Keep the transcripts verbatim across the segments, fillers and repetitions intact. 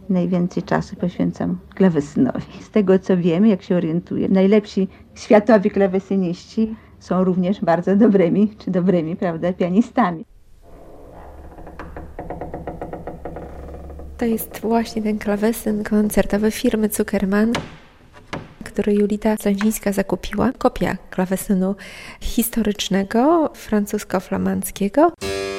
najwięcej czasu poświęcam klawesynowi. Z tego co wiemy, jak się orientuję, najlepsi światowi klawesyniści są również bardzo dobrymi, czy dobrymi, prawda, pianistami. To jest właśnie ten klawesyn koncertowy firmy Zuckerman, który Julita Slędzińska zakupiła. Kopia klawesynu historycznego, francusko-flamandzkiego.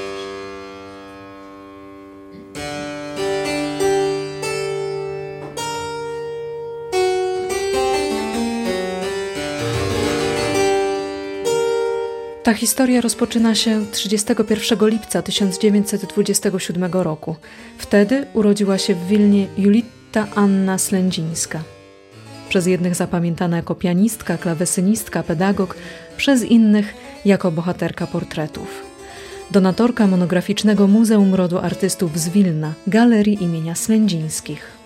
Ta historia rozpoczyna się trzydziestego pierwszego lipca tysiąc dziewięćset dwudziestego siódmego roku. Wtedy urodziła się w Wilnie Julita Anna Slędzińska. Przez jednych zapamiętana jako pianistka, klawesynistka, pedagog, przez innych jako bohaterka portretów. Donatorka monograficznego Muzeum Rodu Artystów z Wilna, Galerii imienia Slędzińskich.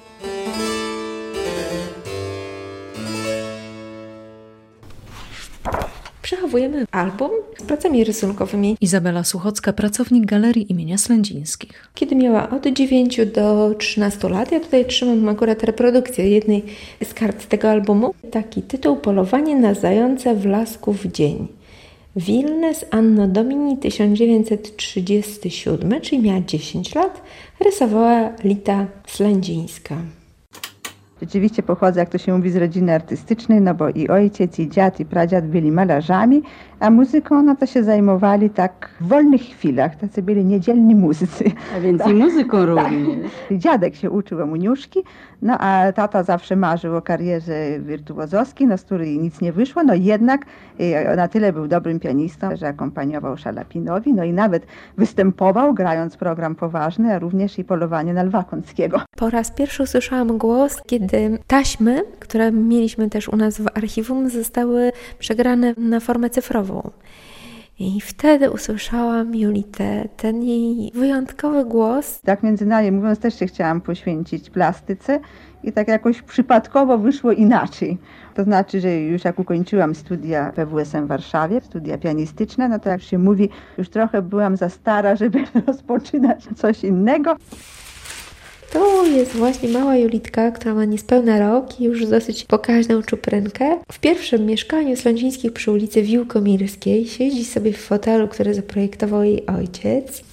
Przechowujemy album z pracami rysunkowymi. Izabela Suchocka, pracownik Galerii imienia Slędzińskich. Kiedy miała od dziewięciu do trzynastu lat, ja tutaj trzymam akurat reprodukcję jednej z kart tego albumu. Taki tytuł: Polowanie na zające w lasku w dzień. Wilnes Anno Domini tysiąc dziewięćset trzydziesty siódmy, czyli miała dziesięć lat, rysowała Lita Slędzińska. Rzeczywiście pochodzę, jak to się mówi, z rodziny artystycznej, no bo i ojciec, i dziad, i pradziad byli malarzami, a muzyką no to się zajmowali tak w wolnych chwilach, tacy byli niedzielni muzycy. A więc tak. I muzyką również. Tak. Dziadek się uczył muniuszki, no a tata zawsze marzył o karierze wirtuozowskiej, no z której nic nie wyszło, no jednak na tyle był dobrym pianistą, że akompaniował Szalapinowi, no i nawet występował, grając program poważny, a również i Polowanie na lwa końskiego. Po raz pierwszy usłyszałam głos, kiedy taśmy, które mieliśmy też u nas w archiwum, zostały przegrane na formę cyfrową. I wtedy usłyszałam Julitę, ten jej wyjątkowy głos. Tak między nami mówiąc, też się chciałam poświęcić plastyce i tak jakoś przypadkowo wyszło inaczej. To znaczy, że już jak ukończyłam studia P W S M w Warszawie, studia pianistyczne, no to jak się mówi, już trochę byłam za stara, żeby rozpoczynać coś innego. To jest właśnie mała Julitka, która ma niespełna rok i już dosyć pokaźną czuprynkę. W pierwszym mieszkaniu Slędzińskich przy ulicy Wiłkomirskiej siedzi sobie w fotelu, który zaprojektował jej ojciec.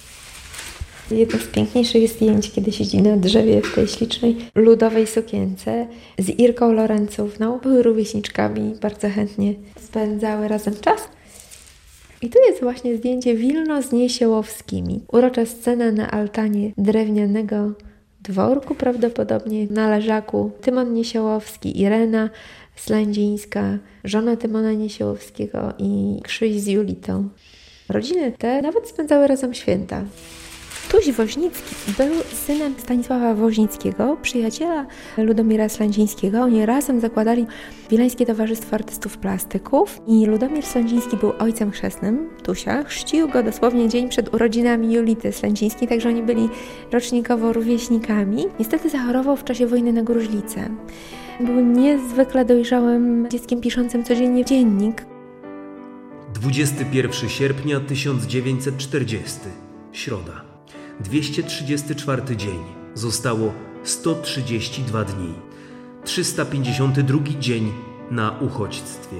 Jedno z piękniejszych zdjęć, kiedy siedzi na drzewie w tej ślicznej ludowej sukience z Irką Lorencówną. Były rówieśniczkami, bardzo chętnie spędzały razem czas. I tu jest właśnie zdjęcie Wilno z Niesiełowskimi. Urocza scena na altanie drewnianego dworku, prawdopodobnie na leżaku. Tymon Niesiełowski, Irena Slędzińska, żona Tymona Niesiełowskiego i Krzyś z Julitą. Rodziny te nawet spędzały razem święta. Tuś Woźnicki był synem Stanisława Woźnickiego, przyjaciela Ludomira Slędzińskiego. Oni razem zakładali Wileńskie Towarzystwo Artystów Plastyków i Ludomir Slędziński był ojcem chrzestnym Tusia. Chrzcił go dosłownie dzień przed urodzinami Julity Slędzińskiej, także oni byli rocznikowo rówieśnikami. Niestety zachorował w czasie wojny na gruźlicę. Był niezwykle dojrzałym dzieckiem piszącym codziennie dziennik. dwudziestego pierwszego sierpnia tysiąc dziewięćset czterdziesty. Środa. dwieście trzydziesty czwarty dzień. Zostało sto trzydzieści dwa dni. trzysta pięćdziesiąty drugi dzień na uchodźstwie.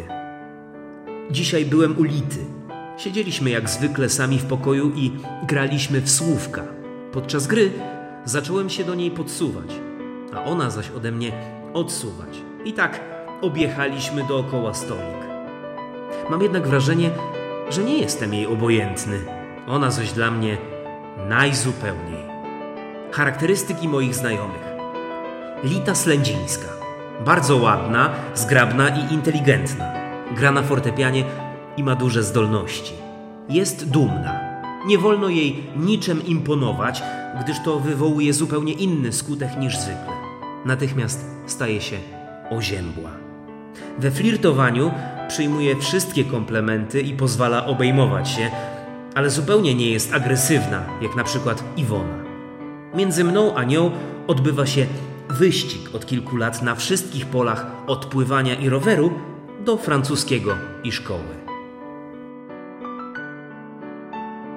Dzisiaj byłem u Lity. Siedzieliśmy jak zwykle sami w pokoju i graliśmy w słówka. Podczas gry zacząłem się do niej podsuwać, a ona zaś ode mnie odsuwać. I tak objechaliśmy dookoła stolik. Mam jednak wrażenie, że nie jestem jej obojętny. Ona zaś dla mnie najzupełniej. Charakterystyki moich znajomych. Lita Slędzińska. Bardzo ładna, zgrabna i inteligentna. Gra na fortepianie i ma duże zdolności. Jest dumna. Nie wolno jej niczym imponować, gdyż to wywołuje zupełnie inny skutek niż zwykle. Natychmiast staje się oziębła. We flirtowaniu przyjmuje wszystkie komplementy i pozwala obejmować się, ale zupełnie nie jest agresywna, jak na przykład Iwona. Między mną a nią odbywa się wyścig od kilku lat na wszystkich polach od pływania i roweru do francuskiego i szkoły.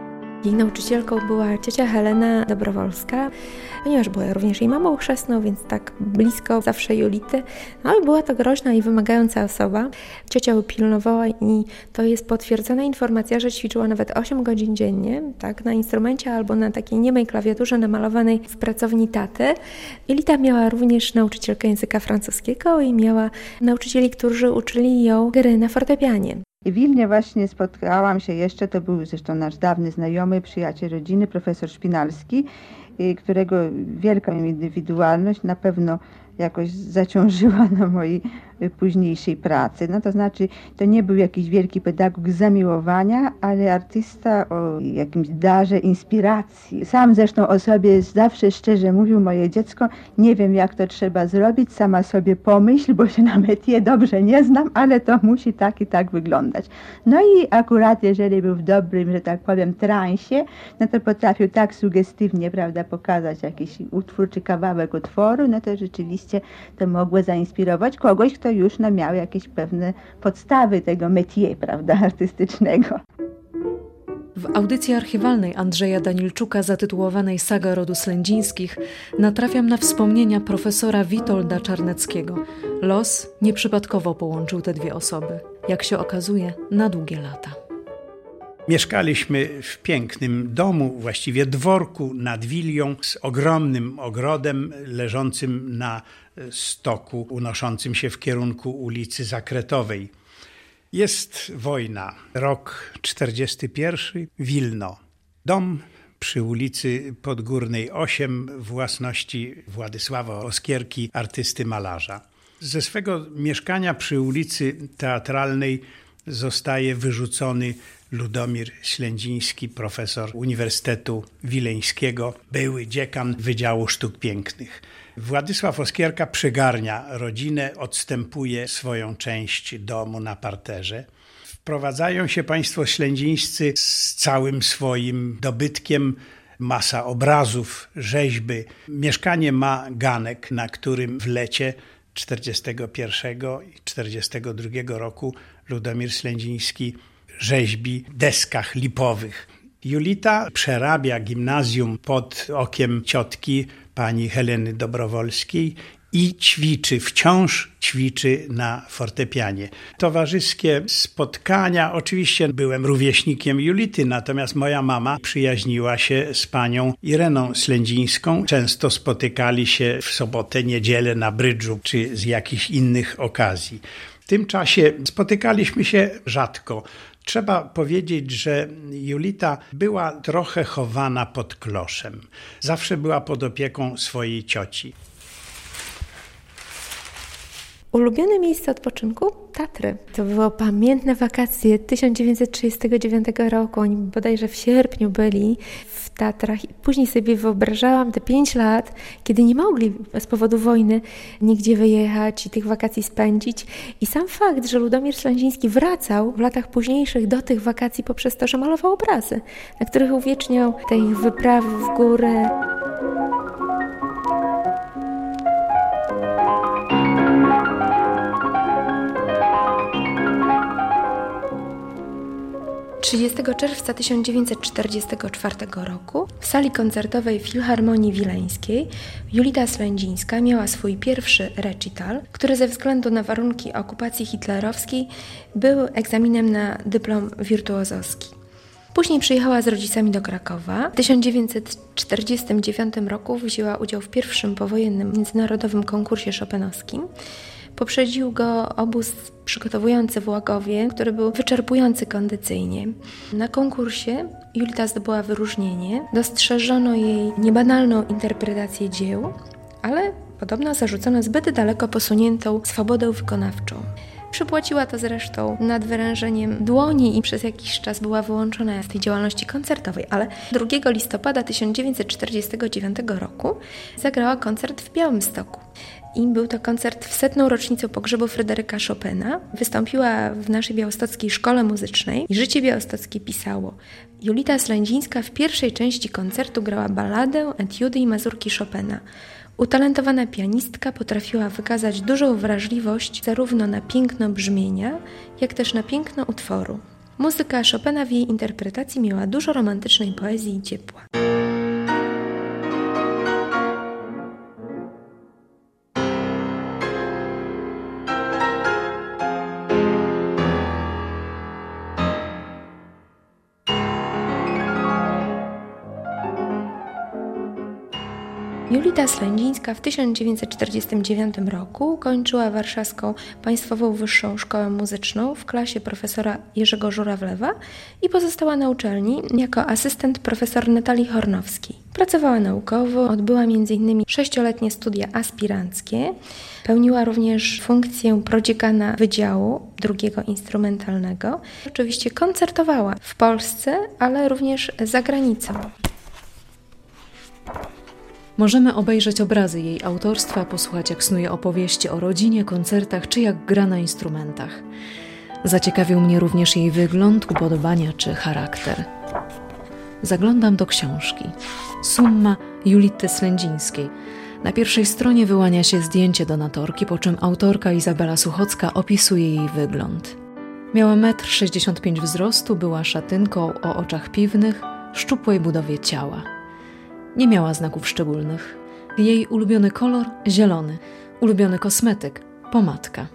Jej nauczycielką była ciocia Helena Dobrowolska, ponieważ była również jej mamą chrzestną, więc tak blisko zawsze Julity. No i była to groźna i wymagająca osoba. Ciocia ją pilnowała i to jest potwierdzona informacja, że ćwiczyła nawet osiem godzin dziennie, tak, na instrumencie albo na takiej niemej klawiaturze namalowanej w pracowni taty. Julita miała również nauczycielkę języka francuskiego i miała nauczycieli, którzy uczyli ją gry na fortepianie. W Wilnie właśnie spotkałam się jeszcze, to był zresztą nasz dawny znajomy, przyjaciel rodziny, profesor Szpinalski, którego wielka indywidualność na pewno jakoś zaciążyła na mojej późniejszej pracy. No to znaczy, to nie był jakiś wielki pedagog zamiłowania, ale artysta o jakimś darze inspiracji. Sam zresztą o sobie zawsze szczerze mówił: moje dziecko, nie wiem jak to trzeba zrobić, sama sobie pomyśl, bo się na métier dobrze nie znam, ale to musi tak i tak wyglądać. No i akurat jeżeli był w dobrym, że tak powiem, transie, no to potrafił tak sugestywnie, prawda, pokazać jakiś utwór czy kawałek utworu, no to rzeczywiście to mogło zainspirować kogoś, kto już no, miał jakieś pewne podstawy tego métier, prawda, artystycznego. W audycji archiwalnej Andrzeja Danilczuka zatytułowanej Saga rodu Slędzińskich natrafiam na wspomnienia profesora Witolda Czarneckiego. Los nieprzypadkowo połączył te dwie osoby. Jak się okazuje, na długie lata. Mieszkaliśmy w pięknym domu, właściwie dworku nad Wilią, z ogromnym ogrodem leżącym na stoku unoszącym się w kierunku ulicy Zakretowej. Jest wojna, rok czterdziesty pierwszy, Wilno. Dom przy ulicy Podgórnej osiem, własności Władysława Oskierki, artysty malarza. Ze swego mieszkania przy ulicy Teatralnej zostaje wyrzucony Ludomir Slędziński, profesor Uniwersytetu Wileńskiego, były dziekan Wydziału Sztuk Pięknych. Władysław Oskierka przygarnia rodzinę, odstępuje swoją część domu na parterze. Wprowadzają się państwo Slędzińscy z całym swoim dobytkiem, masa obrazów, rzeźby. Mieszkanie ma ganek, na którym w lecie czterdziestego pierwszego i czterdziestego drugiego roku Ludomir Slędziński rzeźbi w deskach lipowych. Julita przerabia gimnazjum pod okiem ciotki pani Heleny Dobrowolskiej i ćwiczy, wciąż ćwiczy na fortepianie. Towarzyskie spotkania, oczywiście byłem rówieśnikiem Julity, natomiast moja mama przyjaźniła się z panią Ireną Slędzińską. Często spotykali się w sobotę, niedzielę na brydżu czy z jakichś innych okazji. W tym czasie spotykaliśmy się rzadko. Trzeba powiedzieć, że Julita była trochę chowana pod kloszem. Zawsze była pod opieką swojej cioci. Ulubione miejsce odpoczynku? Tatry. To było pamiętne wakacje tysiąc dziewięćset trzydziestego dziewiątego roku. Oni bodajże w sierpniu byli w Tatrach i później sobie wyobrażałam te pięć lat, kiedy nie mogli z powodu wojny nigdzie wyjechać i tych wakacji spędzić. I sam fakt, że Ludomir Slędziński wracał w latach późniejszych do tych wakacji poprzez to, że malował obrazy, na których uwieczniał te ich wyprawy w górę. trzydziestego czerwca tysiąc dziewięćset czterdziestego czwartego roku w sali koncertowej Filharmonii Wileńskiej Julita Slędzińska miała swój pierwszy recital, który ze względu na warunki okupacji hitlerowskiej był egzaminem na dyplom wirtuozowski. Później przyjechała z rodzicami do Krakowa. W tysiąc dziewięćset czterdziestym dziewiątym roku wzięła udział w pierwszym powojennym międzynarodowym konkursie chopinowskim. Poprzedził go obóz przygotowujący w Łagowie, który był wyczerpujący kondycyjnie. Na konkursie Julita zdobyła wyróżnienie. Dostrzeżono jej niebanalną interpretację dzieł, ale podobno zarzucono zbyt daleko posuniętą swobodę wykonawczą. Przypłaciła to zresztą nadwyrężeniem dłoni i przez jakiś czas była wyłączona z tej działalności koncertowej, ale drugiego listopada tysiąc dziewięćset czterdziestego dziewiątego roku zagrała koncert w Białymstoku. I był to koncert w setną rocznicę pogrzebu Fryderyka Chopina. Wystąpiła w naszej białostockiej szkole muzycznej i Życie Białostockie pisało: Julita Slędzińska w pierwszej części koncertu grała balladę, etiudy i mazurki Chopina. Utalentowana pianistka potrafiła wykazać dużą wrażliwość zarówno na piękno brzmienia, jak też na piękno utworu. Muzyka Chopina w jej interpretacji miała dużo romantycznej poezji i ciepła. Julita Slędzińska w tysiąc dziewięćset czterdziestym dziewiątym roku kończyła Warszawską Państwową Wyższą Szkołę Muzyczną w klasie profesora Jerzego Żurawlewa i pozostała na uczelni jako asystent profesor Natalii Hornowskiej. Pracowała naukowo, odbyła między innymi sześcioletnie studia aspiranckie, pełniła również funkcję prodziekana Wydziału Drugiego Instrumentalnego. Oczywiście koncertowała w Polsce, ale również za granicą. Możemy obejrzeć obrazy jej autorstwa, posłuchać jak snuje opowieści o rodzinie, koncertach czy jak gra na instrumentach. Zaciekawił mnie również jej wygląd, upodobania czy charakter. Zaglądam do książki. Summa Julity Slędzińskiej. Na pierwszej stronie wyłania się zdjęcie donatorki, po czym autorka Izabela Suchocka opisuje jej wygląd. Miała metr sześćdziesiąt pięć wzrostu, była szatynką o oczach piwnych, szczupłej budowie ciała. Nie miała znaków szczególnych. Jej ulubiony kolor – zielony. Ulubiony kosmetyk – pomadka.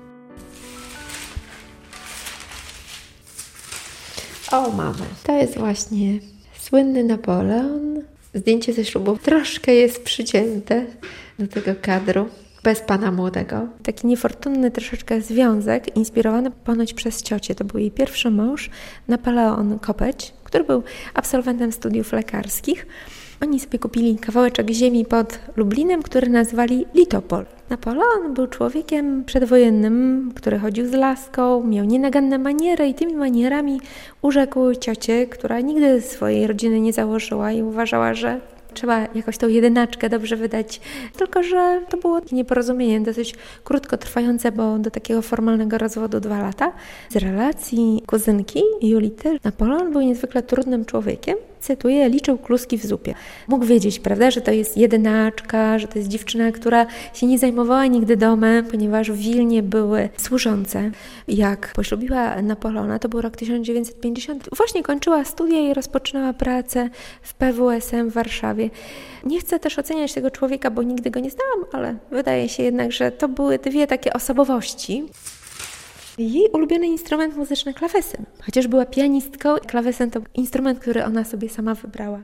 O, mamy. To jest właśnie słynny Napoleon. Zdjęcie ze ślubu troszkę jest przycięte do tego kadru. Bez pana młodego. Taki niefortunny troszeczkę związek, inspirowany ponoć przez ciocię. To był jej pierwszy mąż, Napoleon Kopeć, który był absolwentem studiów lekarskich. Oni sobie kupili kawałeczek ziemi pod Lublinem, który nazwali Litopol. Napoleon był człowiekiem przedwojennym, który chodził z laską, miał nienaganne maniery i tymi manierami urzekł ciocię, która nigdy swojej rodziny nie założyła i uważała, że trzeba jakoś tą jedynaczkę dobrze wydać. Tylko że to było nieporozumienie dosyć krótko trwające, bo do takiego formalnego rozwodu dwa lata. Z relacji kuzynki Julity Napoleon był niezwykle trudnym człowiekiem. Cytuję, liczył kluski w zupie. Mógł wiedzieć, prawda, że to jest jedynaczka, że to jest dziewczyna, która się nie zajmowała nigdy domem, ponieważ w Wilnie były służące. Jak poślubiła Napoleona, to był rok tysiąc dziewięćset pięćdziesiąty. Właśnie kończyła studia i rozpoczynała pracę w P W S M w Warszawie. Nie chcę też oceniać tego człowieka, bo nigdy go nie znałam, ale wydaje się jednak, że to były dwie takie osobowości. Jej ulubiony instrument muzyczny klawesyn. Chociaż była pianistką, klawesyn to instrument, który ona sobie sama wybrała.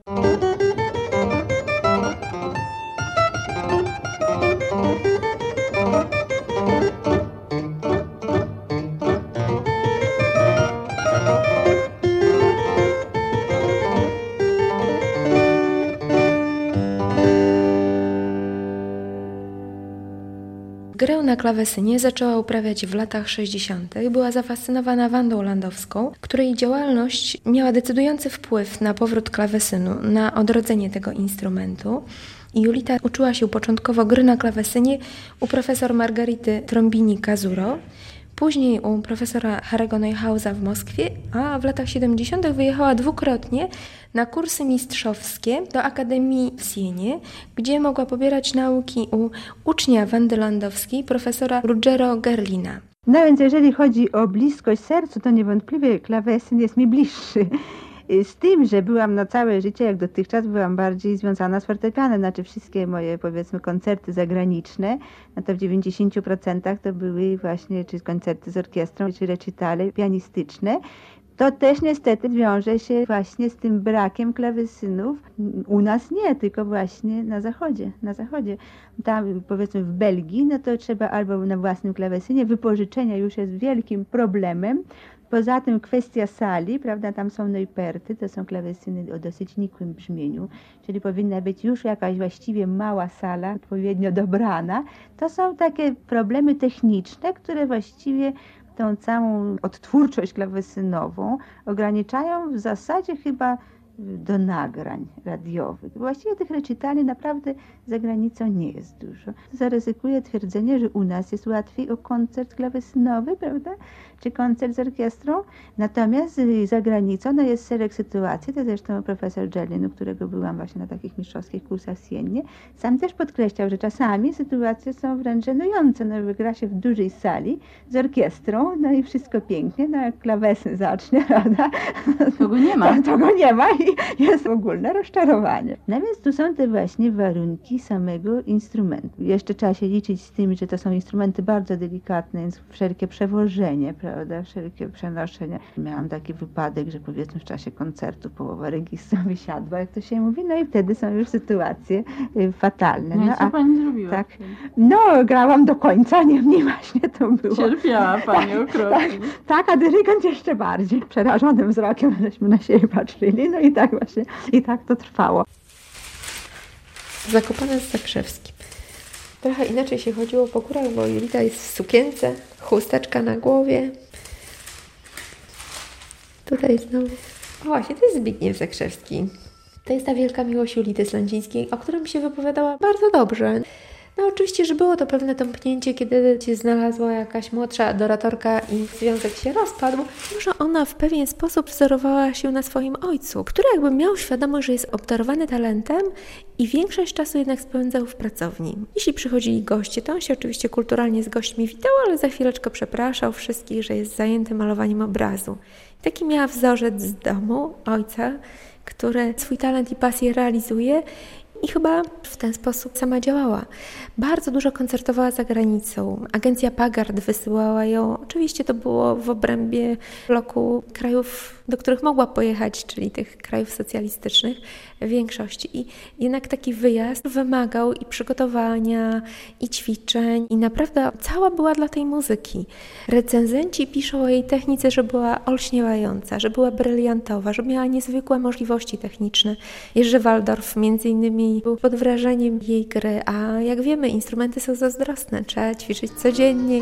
Grę na klawesynie zaczęła uprawiać w latach sześćdziesiątych. Była zafascynowana Wandą Landowską, której działalność miała decydujący wpływ na powrót klawesynu, na odrodzenie tego instrumentu. I Julita uczyła się początkowo gry na klawesynie u profesor Margarity Trombini-Kazuro, później u profesora Harry'ego Neuhausa w Moskwie, a w latach siedemdziesiątych wyjechała dwukrotnie na kursy mistrzowskie do Akademii w Sienie, gdzie mogła pobierać nauki u ucznia Wandy Landowskiej, profesora Ruggero Gerlina. No więc jeżeli chodzi o bliskość sercu, to niewątpliwie klawesyn jest mi bliższy. Z tym, że byłam na całe życie, jak dotychczas, byłam bardziej związana z fortepianem. Znaczy wszystkie moje, powiedzmy, koncerty zagraniczne, no to w dziewięćdziesięciu procentach to były właśnie czy koncerty z orkiestrą, czy recitale pianistyczne. To też niestety wiąże się właśnie z tym brakiem klawesynów. U nas nie, tylko właśnie na zachodzie. Na zachodzie. Tam powiedzmy w Belgii, no to trzeba albo na własnym klawesynie, wypożyczenia już jest wielkim problemem. Poza tym kwestia sali, prawda, tam są neuperty, to są klawesyny o dosyć nikłym brzmieniu, czyli powinna być już jakaś właściwie mała sala, odpowiednio dobrana. To są takie problemy techniczne, które właściwie tą całą odtwórczość klawesynową ograniczają w zasadzie chyba do nagrań radiowych. Właściwie tych recitali naprawdę za granicą nie jest dużo. Zaryzykuję twierdzenie, że u nas jest łatwiej o koncert klawesynowy, prawda? Czy koncert z orkiestrą. Natomiast za granicą no jest szereg sytuacji, to zresztą profesor Jellin, u którego byłam właśnie na takich mistrzowskich kursach w Siennie, sam też podkreślał, że czasami sytuacje są wręcz żenujące. No, gra się w dużej sali z orkiestrą, no i wszystko pięknie, no jak klawesyn zacznie, prawda? Kogo nie ma. To go nie ma i jest ogólne rozczarowanie. No więc tu są te właśnie warunki samego instrumentu. Jeszcze trzeba się liczyć z tym, że to są instrumenty bardzo delikatne, więc wszelkie przewożenie, prawda, wszelkie przenoszenia. Miałam taki wypadek, że powiedzmy w czasie koncertu połowa registru wysiadła, jak to się mówi, no i wtedy są już sytuacje y, fatalne. No, no i co pani zrobiła? Tak, no grałam do końca, nie mnie właśnie to było. Cierpiała pani tak, okropnie. tak, tak, a dyrygent jeszcze bardziej. Przerażonym wzrokiem żeśmy na siebie patrzyli, no i tak właśnie, i tak to trwało. Zakopane z Zakrzewskim. Trochę inaczej się chodziło po górach, bo Julita jest w sukience, chusteczka na głowie. Tutaj znowu... O właśnie, to jest Zbigniew Zakrzewski. To jest ta wielka miłość Julity Slędzińskiej, o którym się wypowiadała bardzo dobrze. No oczywiście, że było to pewne tąpnięcie, kiedy się znalazła jakaś młodsza adoratorka i związek się rozpadł. Może ona w pewien sposób wzorowała się na swoim ojcu, który jakby miał świadomość, że jest obdarowany talentem i większość czasu jednak spędzał w pracowni. Jeśli przychodzili goście, to on się oczywiście kulturalnie z gośćmi witał, ale za chwileczkę przepraszał wszystkich, że jest zajęty malowaniem obrazu. I taki miała wzorzec z domu ojca, który swój talent i pasję realizuje i chyba w ten sposób sama działała. Bardzo dużo koncertowała za granicą. Agencja Pagard wysyłała ją. Oczywiście to było w obrębie bloku krajów, do których mogła pojechać, czyli tych krajów socjalistycznych w większości. I jednak taki wyjazd wymagał i przygotowania, i ćwiczeń. I naprawdę cała była dla tej muzyki. Recenzenci piszą o jej technice, że była olśniewająca, że była bryliantowa, że miała niezwykłe możliwości techniczne. Jerzy Waldorf między innymi był pod wrażeniem jej gry, a jak wiemy, instrumenty są zazdrosne, trzeba ćwiczyć codziennie.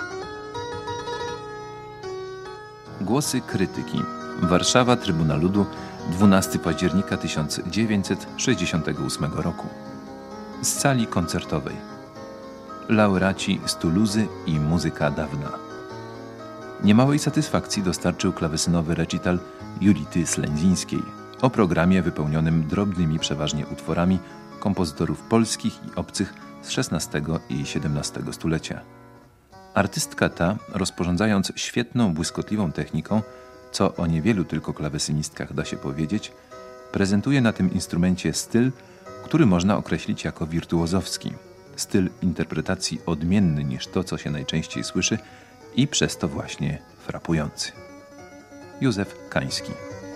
Głosy krytyki. Warszawa, Trybuna Ludu, dwunastego października tysiąc dziewięćset sześćdziesiątego ósmego roku. Z sali koncertowej. Laureaci z Tuluzy i muzyka dawna. Niemałej satysfakcji dostarczył klawesynowy recital Julity Slędzińskiej o programie wypełnionym drobnymi przeważnie utworami kompozytorów polskich i obcych z szesnastego i siedemnastego stulecia. Artystka ta, rozporządzając świetną, błyskotliwą techniką, co o niewielu tylko klawesynistkach da się powiedzieć, prezentuje na tym instrumencie styl, który można określić jako wirtuozowski. Styl interpretacji odmienny niż to, co się najczęściej słyszy i przez to właśnie frapujący. Józef Kański.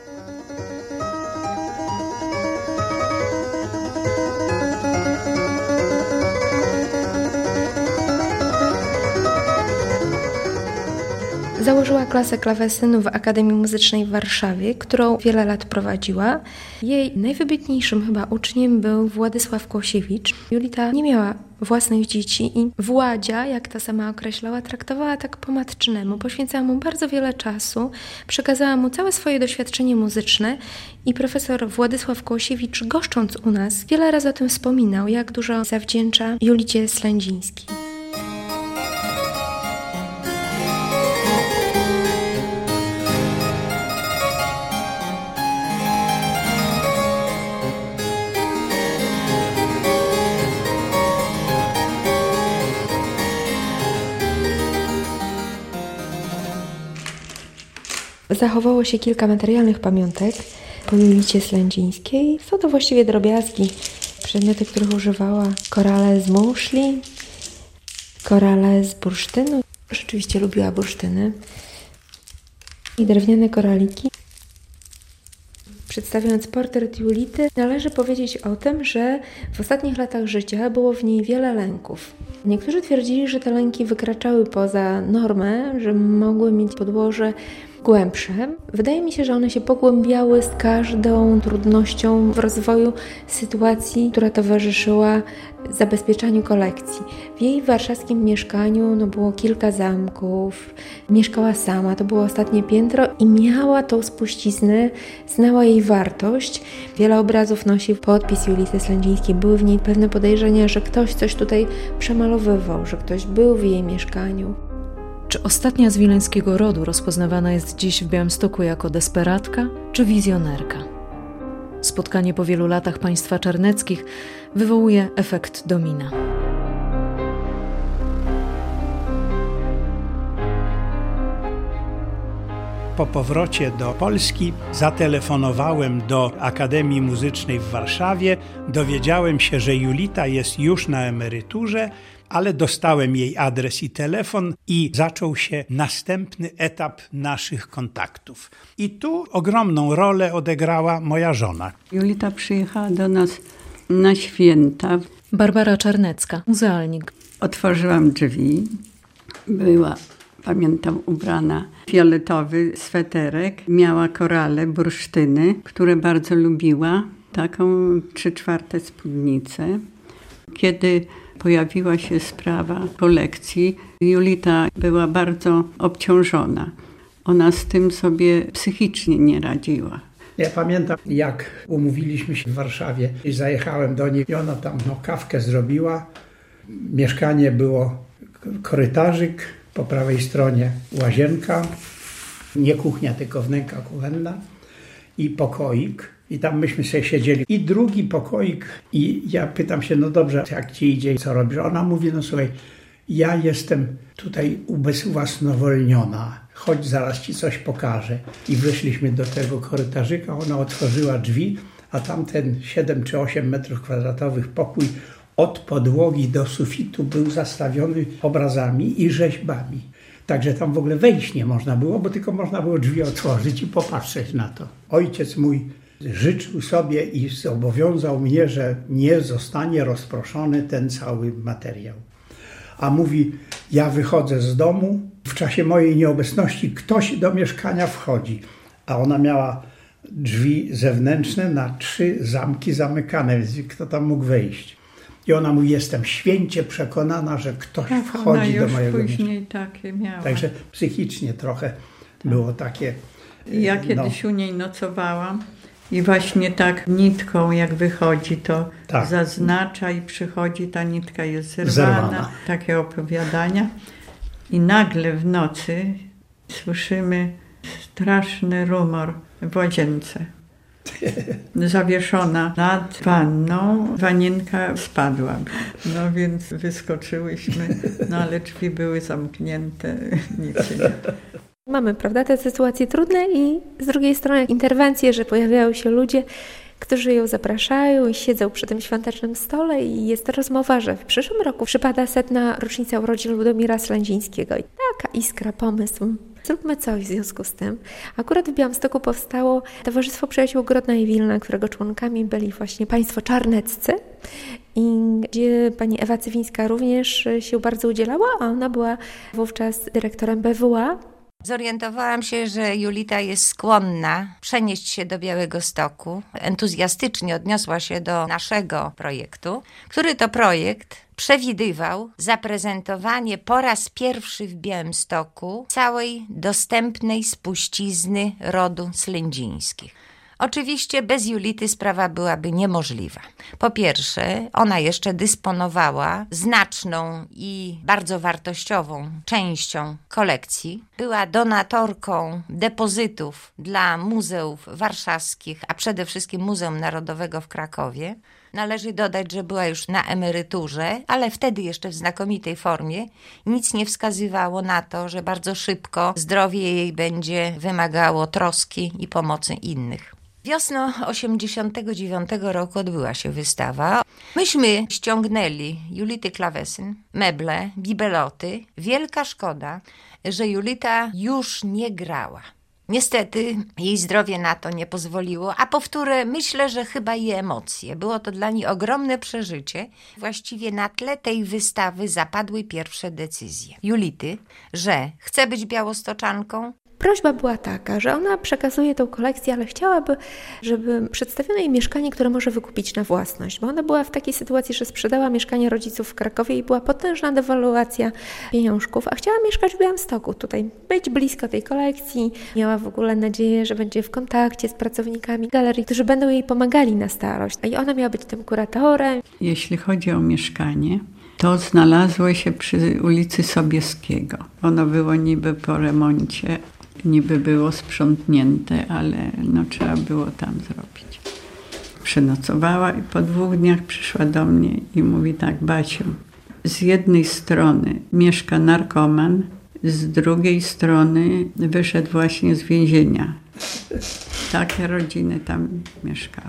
Założyła klasę klawesynu w Akademii Muzycznej w Warszawie, którą wiele lat prowadziła. Jej najwybitniejszym chyba uczniem był Władysław Kłosiewicz. Julita nie miała własnych dzieci i Władzia, jak ta sama określała, traktowała tak po matczynemu. Poświęcała mu bardzo wiele czasu, przekazała mu całe swoje doświadczenie muzyczne i profesor Władysław Kłosiewicz, goszcząc u nas, wiele razy o tym wspominał, jak dużo zawdzięcza Julicie Slędzińskiej. Zachowało się kilka materialnych pamiątek po Julicie Slędzińskiej. Są to właściwie drobiazgi, przedmioty, których używała. Korale z muszli, korale z bursztynu. Rzeczywiście lubiła bursztyny. I drewniane koraliki. Przedstawiając portret Julity, należy powiedzieć o tym, że w ostatnich latach życia było w niej wiele lęków. Niektórzy twierdzili, że te lęki wykraczały poza normę, że mogły mieć podłoże głębsze. Wydaje mi się, że one się pogłębiały z każdą trudnością w rozwoju sytuacji, która towarzyszyła zabezpieczaniu kolekcji. W jej warszawskim mieszkaniu no, było kilka zamków, mieszkała sama, to było ostatnie piętro i miała tą spuściznę, znała jej wartość. Wiele obrazów nosi podpis Julity Slędzińskiej. Były w niej pewne podejrzenia, że ktoś coś tutaj przemalowywał, że ktoś był w jej mieszkaniu. Czy ostatnia z wileńskiego rodu rozpoznawana jest dziś w Białymstoku jako desperatka czy wizjonerka? Spotkanie po wielu latach państwa czarneckich wywołuje efekt domina. Po powrocie do Polski zatelefonowałem do Akademii Muzycznej w Warszawie. Dowiedziałem się, że Julita jest już na emeryturze, ale dostałem jej adres i telefon i zaczął się następny etap naszych kontaktów. I tu ogromną rolę odegrała moja żona. Julita przyjechała do nas na święta. Barbara Czarnecka, muzealnik. Otworzyłam drzwi. Była, pamiętam, ubrana w fioletowy sweterek. Miała korale, bursztyny, które bardzo lubiła. Taką trzy czwarte spódnicę. Kiedy pojawiła się sprawa kolekcji, Julita była bardzo obciążona. Ona z tym sobie psychicznie nie radziła. Ja pamiętam, jak umówiliśmy się w Warszawie i zajechałem do niej i ona tam no, kawkę zrobiła. Mieszkanie było korytarzyk, po prawej stronie łazienka, nie kuchnia, tylko wnęka kuchenna i pokoik. I tam myśmy sobie siedzieli. I drugi pokoik. I ja pytam się, no dobrze, jak ci idzie i co robisz? Ona mówi, no słuchaj, ja jestem tutaj ubezwłasnowolniona. Chodź, zaraz ci coś pokażę. I weszliśmy do tego korytarzyka, ona otworzyła drzwi, a tamten siedem czy osiem metrów kwadratowych pokój od podłogi do sufitu był zastawiony obrazami i rzeźbami. Także tam w ogóle wejść nie można było, bo tylko można było drzwi otworzyć i popatrzeć na to. Ojciec mój życzył sobie i zobowiązał mnie, że nie zostanie rozproszony ten cały materiał. A mówi, ja wychodzę z domu, w czasie mojej nieobecności ktoś do mieszkania wchodzi. A ona miała drzwi zewnętrzne na trzy zamki zamykane, więc kto tam mógł wejść. I ona mówi, jestem święcie przekonana, że ktoś tak, wchodzi do mojego mieszkania. Później takie miała. Także psychicznie trochę tak. było takie... Ja kiedyś no. u niej nocowałam i właśnie tak nitką jak wychodzi, to tak. zaznacza i przychodzi, ta nitka jest zerwana. zerwana. Takie opowiadania. I nagle w nocy słyszymy straszny rumor w łazience. Zawieszona nad wanną, wanienka spadła. No więc wyskoczyłyśmy, no ale drzwi były zamknięte, nic się nie... Mamy, prawda, te sytuacje trudne i z drugiej strony interwencje, że pojawiają się ludzie, którzy ją zapraszają i siedzą przy tym świątecznym stole i jest rozmowa, że w przyszłym roku przypada setna rocznica urodzin Ludomira Slędzińskiego. I taka iskra, pomysł. Zróbmy coś w związku z tym. Akurat w Białymstoku powstało Towarzystwo Przyjaciół Grodna i Wilna, którego członkami byli właśnie państwo czarneccy i gdzie pani Ewa Cywińska również się bardzo udzielała, a ona była wówczas dyrektorem B W A. Zorientowałam się, że Julita jest skłonna przenieść się do Białegostoku. Entuzjastycznie odniosła się do naszego projektu, który to projekt przewidywał zaprezentowanie po raz pierwszy w Białymstoku całej dostępnej spuścizny rodu Slędzińskich. Oczywiście bez Julity sprawa byłaby niemożliwa. Po pierwsze, ona jeszcze dysponowała znaczną i bardzo wartościową częścią kolekcji. Była donatorką depozytów dla muzeów warszawskich, a przede wszystkim Muzeum Narodowego w Krakowie. Należy dodać, że była już na emeryturze, ale wtedy jeszcze w znakomitej formie. Nic nie wskazywało na to, że bardzo szybko zdrowie jej będzie wymagało troski i pomocy innych. Wiosną osiemdziesiątego dziewiątego roku odbyła się wystawa. Myśmy ściągnęli Julity klawesyn, meble, bibeloty. Wielka szkoda, że Julita już nie grała. Niestety jej zdrowie na to nie pozwoliło, a powtórę myślę, że chyba i emocje. Było to dla niej ogromne przeżycie. Właściwie na tle tej wystawy zapadły pierwsze decyzje Julity, że chce być białostoczanką, Prośba była taka, że ona przekazuje tą kolekcję, ale chciałaby, żeby przedstawiono jej mieszkanie, które może wykupić na własność, bo ona była w takiej sytuacji, że sprzedała mieszkanie rodziców w Krakowie i była potężna dewaluacja pieniążków, a chciała mieszkać w Białymstoku, tutaj być blisko tej kolekcji. Miała w ogóle nadzieję, że będzie w kontakcie z pracownikami galerii, którzy będą jej pomagali na starość. I ona miała być tym kuratorem. Jeśli chodzi o mieszkanie, to znalazło się przy ulicy Sobieskiego. Ono było niby po remoncie, niby było sprzątnięte, ale no, trzeba było tam zrobić. Przenocowała i po dwóch dniach przyszła do mnie i mówi tak: Basiu, z jednej strony mieszka narkoman, z drugiej strony wyszedł właśnie z więzienia. Takie rodziny tam mieszkały.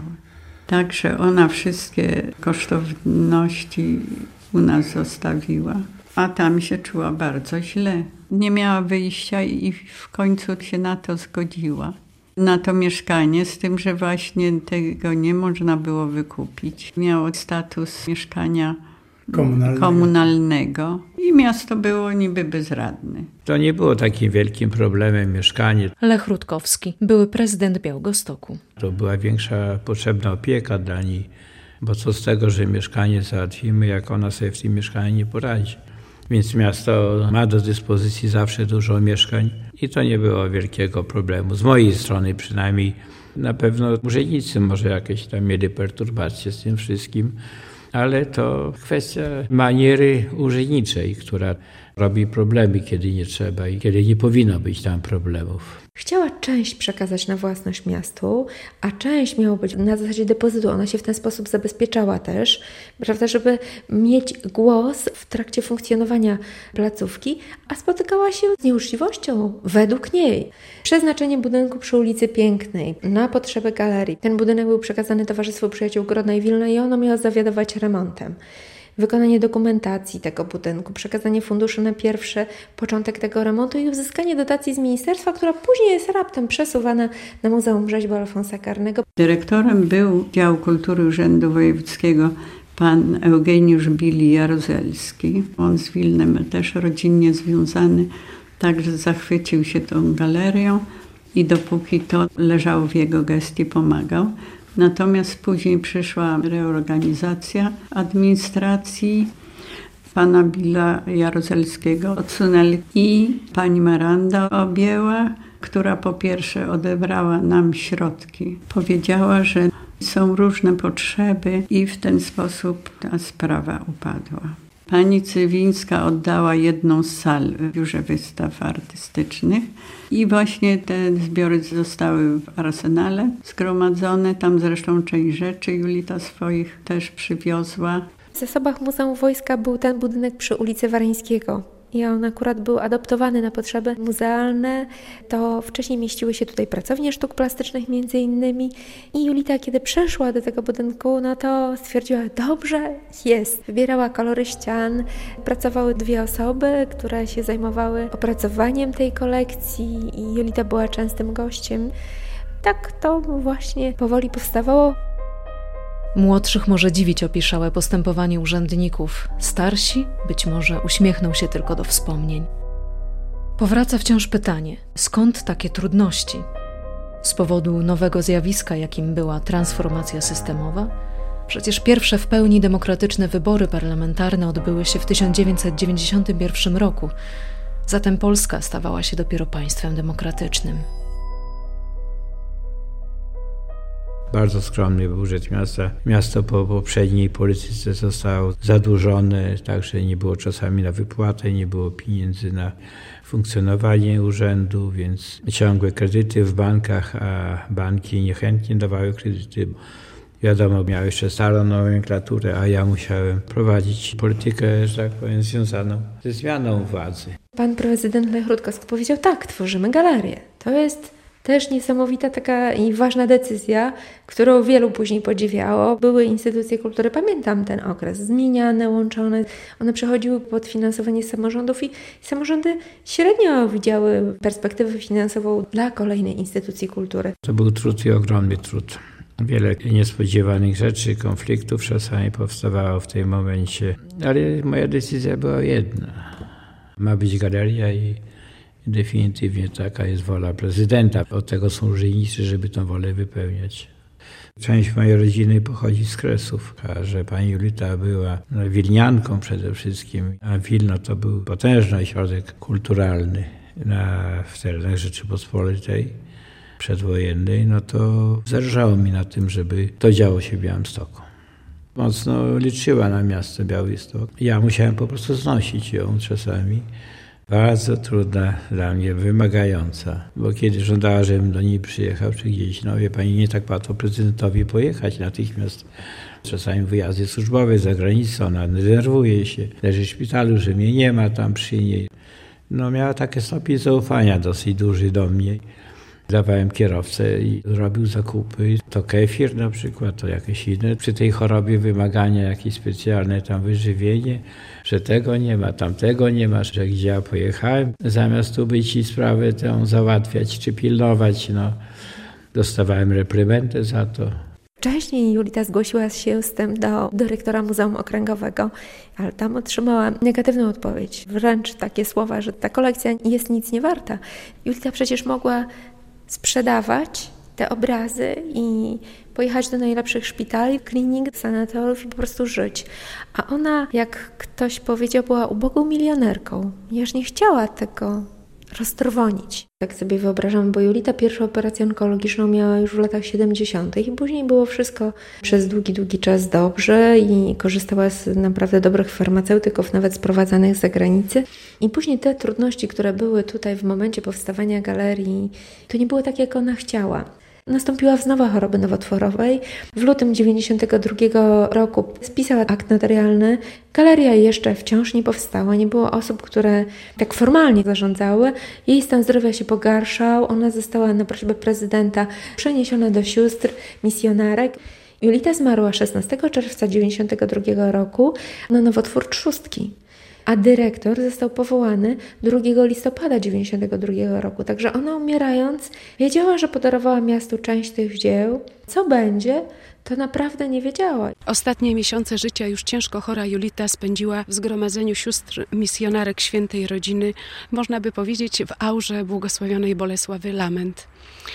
Także ona wszystkie kosztowności u nas zostawiła, a tam się czuła bardzo źle. Nie miała wyjścia i w końcu się na to zgodziła. Na to mieszkanie, z tym, że właśnie tego nie można było wykupić. Miało status mieszkania komunalnego, komunalnego i miasto było niby bezradne. To nie było takim wielkim problemem mieszkanie. Lech Rutkowski, były prezydent Białegostoku. To była większa potrzebna opieka dla niej, bo co z tego, że mieszkanie załatwimy, jak ona sobie w tym mieszkaniu nie poradzi. Więc miasto ma do dyspozycji zawsze dużo mieszkań i to nie było wielkiego problemu. Z mojej strony przynajmniej. Na pewno urzędnicy może jakieś tam mieli perturbacje z tym wszystkim, ale to kwestia maniery urzędniczej, która robi problemy, kiedy nie trzeba i kiedy nie powinno być tam problemów. Chciała część przekazać na własność miastu, a część miała być na zasadzie depozytu. Ona się w ten sposób zabezpieczała też, prawda, żeby mieć głos w trakcie funkcjonowania placówki, a spotykała się z nieuczciwością według niej. Przeznaczenie budynku przy ulicy Pięknej na potrzeby galerii. Ten budynek był przekazany Towarzystwu Przyjaciół Grodna i Wilna i ono miało zawiadować remontem. Wykonanie dokumentacji tego budynku, przekazanie funduszy na pierwszy początek tego remontu i uzyskanie dotacji z ministerstwa, która później jest raptem przesuwana na Muzeum Rzeźby Alfonsa Karnego. Dyrektorem był Działu Kultury Urzędu Wojewódzkiego pan Eugeniusz Bili Jaruzelski. On z Wilnem też rodzinnie związany, także zachwycił się tą galerią i dopóki to leżało w jego gestii, pomagał. Natomiast później przyszła reorganizacja administracji. Pana Billa Jaruzelskiego odsunęli i pani Maranda objęła, która po pierwsze odebrała nam środki. Powiedziała, że są różne potrzeby i w ten sposób ta sprawa upadła. Pani Cywińska oddała jedną z sal w Biurze Wystaw Artystycznych i właśnie te zbiory zostały w Arsenale zgromadzone. Tam zresztą część rzeczy Julita swoich też przywiozła. W zasobach Muzeum Wojska był ten budynek przy ulicy Wareńskiego. I on akurat był adoptowany na potrzeby muzealne. To wcześniej mieściły się tutaj pracownie sztuk plastycznych między innymi. I Julita, kiedy przeszła do tego budynku, no to stwierdziła, dobrze jest. Wybierała kolory ścian. Pracowały dwie osoby, które się zajmowały opracowaniem tej kolekcji i Julita była częstym gościem. Tak to właśnie powoli powstawało. Młodszych może dziwić opieszałe postępowanie urzędników. Starsi być może uśmiechną się tylko do wspomnień. Powraca wciąż pytanie, skąd takie trudności? Z powodu nowego zjawiska, jakim była transformacja systemowa? Przecież pierwsze w pełni demokratyczne wybory parlamentarne odbyły się w tysiąc dziewięćset dziewięćdziesiątym pierwszym roku. Zatem Polska stawała się dopiero państwem demokratycznym. Bardzo skromny był budżet miasta. Miasto po poprzedniej polityce zostało zadłużone, także nie było czasami na wypłatę, nie było pieniędzy na funkcjonowanie urzędu, więc ciągłe kredyty w bankach, a banki niechętnie dawały kredyty. Wiadomo, miał jeszcze starą nomenklaturę, a ja musiałem prowadzić politykę, że tak powiem, związaną ze zmianą władzy. Pan prezydent Lech Rutkowski powiedział, tak, tworzymy galerię. To jest też niesamowita taka i ważna decyzja, którą wielu później podziwiało. Były instytucje kultury, pamiętam ten okres, zmieniane, łączone. One przechodziły pod finansowanie samorządów i samorządy średnio widziały perspektywę finansową dla kolejnej instytucji kultury. To był trud i ogromny trud. Wiele niespodziewanych rzeczy, konfliktów czasami powstawało w tym momencie, ale moja decyzja była jedna. Ma być galeria i definitywnie taka jest wola prezydenta. Od tego są urzędnicy, żeby tę wolę wypełniać. Część mojej rodziny pochodzi z Kresów, a że pani Julita była wilnianką przede wszystkim, a Wilno to był potężny ośrodek kulturalny na, w terenach Rzeczypospolitej przedwojennej, no to zależało mi na tym, żeby to działo się w Białymstoku. Mocno liczyła na miasto Białystok. Ja musiałem po prostu znosić ją czasami. Bardzo trudna dla mnie, wymagająca, bo kiedy żądała, żebym do niej przyjechał czy gdzieś, no wie pani, nie tak łatwo prezydentowi pojechać natychmiast. Czasami wyjazdy służbowe za granicą, ona denerwuje się, leży w szpitalu, że mnie nie ma tam przy niej. No miała takie stopień zaufania dosyć duży do mnie. Dawałem kierowcę i robił zakupy. To kefir na przykład, to jakieś inne. Przy tej chorobie wymagania jakieś specjalne, tam wyżywienie, że tego nie ma, tamtego nie ma, że gdzie ja pojechałem. Zamiast tu być i sprawę tę załatwiać czy pilnować, no dostawałem reprymendę za to. Wcześniej Julita zgłosiła się z tym do dyrektora Muzeum Okręgowego, ale tam otrzymała negatywną odpowiedź. Wręcz takie słowa, że ta kolekcja jest nic nie warta. Julita przecież mogła sprzedawać te obrazy i pojechać do najlepszych szpitali, klinik, sanatoriów i po prostu żyć. A ona, jak ktoś powiedział, była ubogą milionerką. Aż nie chciała tego roztrwonić. Tak sobie wyobrażam, bo Julita pierwszą operację onkologiczną miała już w latach siedemdziesiątych i później było wszystko przez długi, długi czas dobrze i korzystała z naprawdę dobrych farmaceutyków, nawet sprowadzanych z zagranicy. I później te trudności, które były tutaj w momencie powstawania galerii, to nie było tak, jak ona chciała. Nastąpiła wznowa choroby nowotworowej. W lutym dziewięćdziesiątego drugiego roku spisała akt notarialny. Galeria jeszcze wciąż nie powstała. Nie było osób, które tak formalnie zarządzały. Jej stan zdrowia się pogarszał. Ona została na prośbę prezydenta przeniesiona do sióstr misjonarek. Julita zmarła szesnastego czerwca dziewięćdziesiątego drugiego roku na nowotwór trzustki. A dyrektor został powołany drugiego listopada dziewięćdziesiątego drugiego roku. Także ona umierając wiedziała, że podarowała miastu część tych dzieł. Co będzie, to naprawdę nie wiedziała. Ostatnie miesiące życia już ciężko chora Julita spędziła w zgromadzeniu sióstr misjonarek Świętej Rodziny, można by powiedzieć w aurze błogosławionej Bolesławy Lament.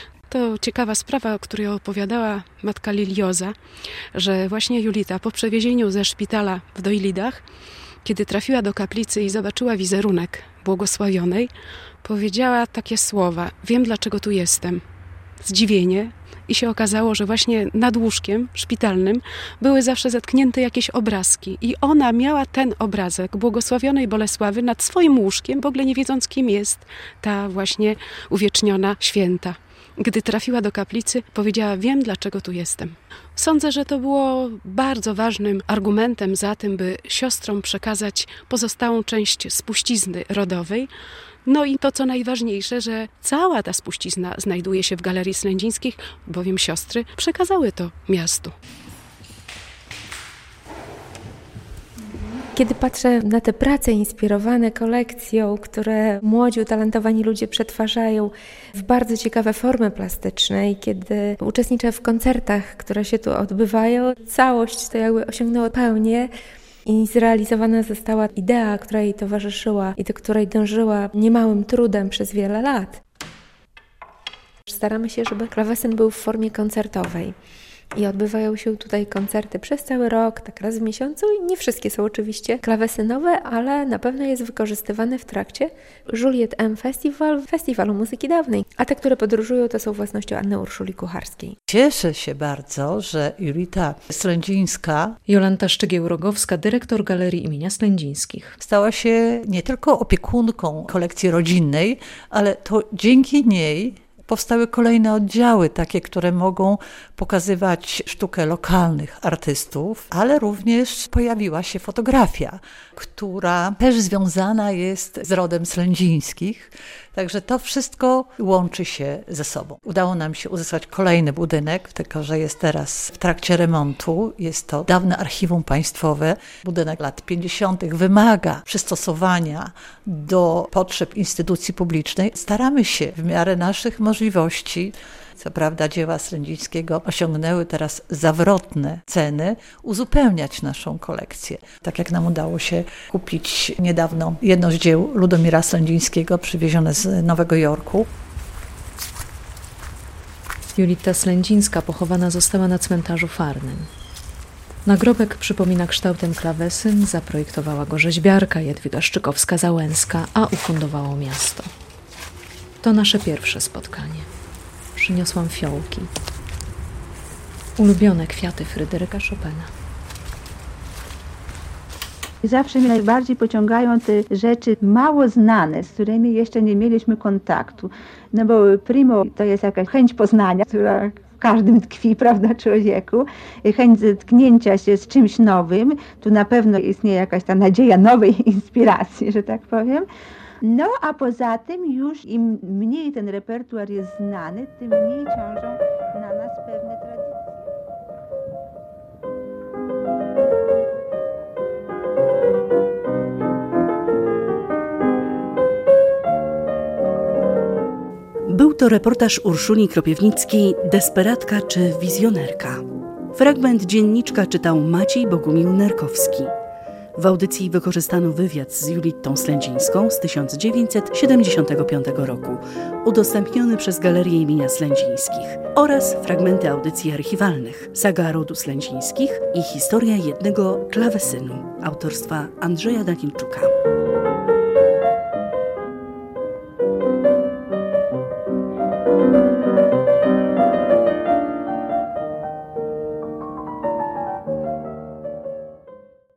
To ciekawa sprawa, o której opowiadała matka Lilioza, że właśnie Julita po przewiezieniu ze szpitala w Dojlidach, kiedy trafiła do kaplicy i zobaczyła wizerunek błogosławionej, powiedziała takie słowa: wiem, dlaczego tu jestem. Zdziwienie. I się okazało, że właśnie nad łóżkiem szpitalnym były zawsze zatknięte jakieś obrazki. I ona miała ten obrazek błogosławionej Bolesławy nad swoim łóżkiem, w ogóle nie wiedząc, kim jest ta właśnie uwieczniona święta. Gdy trafiła do kaplicy, powiedziała: wiem, dlaczego tu jestem. Sądzę, że to było bardzo ważnym argumentem za tym, by siostrom przekazać pozostałą część spuścizny rodowej. No i to, co najważniejsze, że cała ta spuścizna znajduje się w Galerii Slędzińskich, bowiem siostry przekazały to miastu. Kiedy patrzę na te prace inspirowane kolekcją, które młodzi, utalentowani ludzie przetwarzają w bardzo ciekawe formy plastyczne i kiedy uczestniczę w koncertach, które się tu odbywają, całość to jakby osiągnęła pełnię i zrealizowana została idea, która jej towarzyszyła i do której dążyła niemałym trudem przez wiele lat. Staramy się, żeby klawesyn był w formie koncertowej. I odbywają się tutaj koncerty przez cały rok, tak raz w miesiącu i nie wszystkie są oczywiście klawesynowe, ale na pewno jest wykorzystywany w trakcie Juliet M. Festival, Festiwalu Muzyki Dawnej. A te, które podróżują, to są własnością Anny Urszuli Kucharskiej. Cieszę się bardzo, że Julita Slędzińska, Jolanta Szczygieł-Rogowska, dyrektor Galerii imienia Slędzińskich, stała się nie tylko opiekunką kolekcji rodzinnej, ale to dzięki niej powstały kolejne oddziały, takie, które mogą pokazywać sztukę lokalnych artystów, ale również pojawiła się fotografia, która też związana jest z rodem Slędzińskich. Także to wszystko łączy się ze sobą. Udało nam się uzyskać kolejny budynek, tylko że jest teraz w trakcie remontu. Jest to dawne archiwum państwowe. Budynek lat pięćdziesiątych wymaga przystosowania do potrzeb instytucji publicznej. Staramy się w miarę naszych możliwości możliwości. Co prawda dzieła Slędzińskiego osiągnęły teraz zawrotne ceny, uzupełniać naszą kolekcję. Tak jak nam udało się kupić niedawno jedno z dzieł Ludomira Slędzińskiego przywiezione z Nowego Jorku. Julita Slędzińska pochowana została na cmentarzu Farnym. Nagrobek przypomina kształtem klawesyn, zaprojektowała go rzeźbiarka Jadwiga Szczykowska-Załęska, a ufundowało miasto. To nasze pierwsze spotkanie. Przyniosłam fiołki. Ulubione kwiaty Fryderyka Chopina. Zawsze mnie najbardziej pociągają te rzeczy mało znane, z którymi jeszcze nie mieliśmy kontaktu. No bo primo to jest jakaś chęć poznania, która w każdym tkwi, prawda, człowieku. Chęć zetknięcia się z czymś nowym. Tu na pewno istnieje jakaś ta nadzieja nowej inspiracji, że tak powiem. No a poza tym już im mniej ten repertuar jest znany, tym mniej ciążą na nas pewne tradycje. Był to reportaż Urszuli Kropiewnickiej Desperatka czy wizjonerka. Fragment dzienniczka czytał Maciej Bogumił Nerkowski. W audycji wykorzystano wywiad z Julitą Slędzińską z tysiąc dziewięćset siedemdziesiątego piątego roku, udostępniony przez Galerię imienia Slędzińskich, oraz fragmenty audycji archiwalnych, saga rodu Slędzińskich i historia jednego klawesynu autorstwa Andrzeja Danilczuka.